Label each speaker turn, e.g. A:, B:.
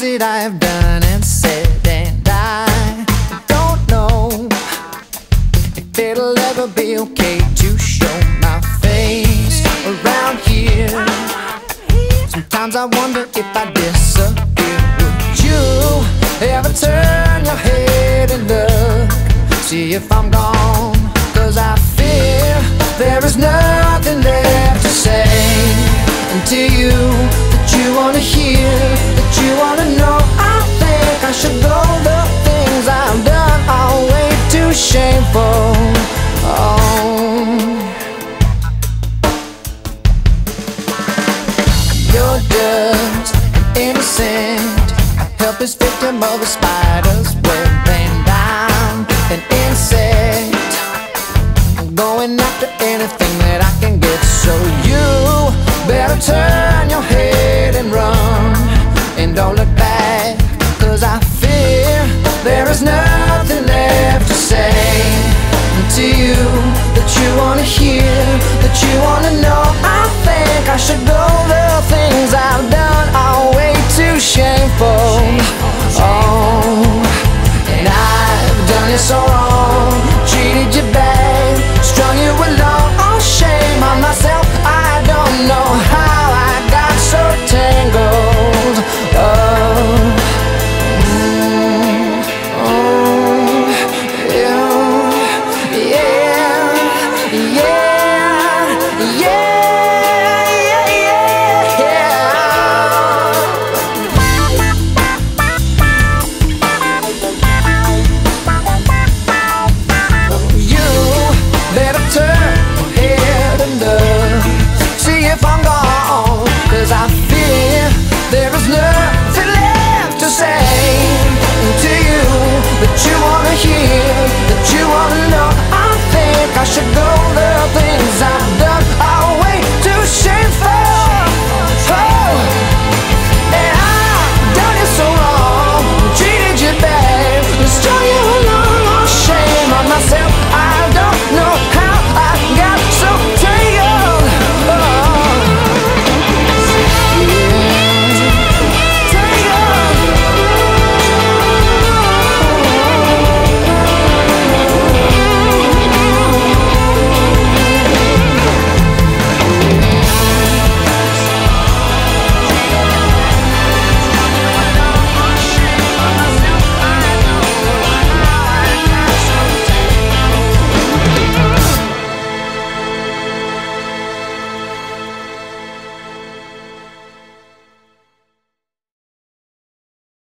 A: that I have done and said, and I don't know if it'll ever be okay to show my face around here. Sometimes I wonder if I disappear, would you ever turn your head and look, see if I'm gone? 'Cause I fear there is nothing left to say. And to you, that you wanna hear, that you wanna know, I think I should go. The things I've done are way too shameful. Oh, you're just innocent, a helpless victim of a spider's web.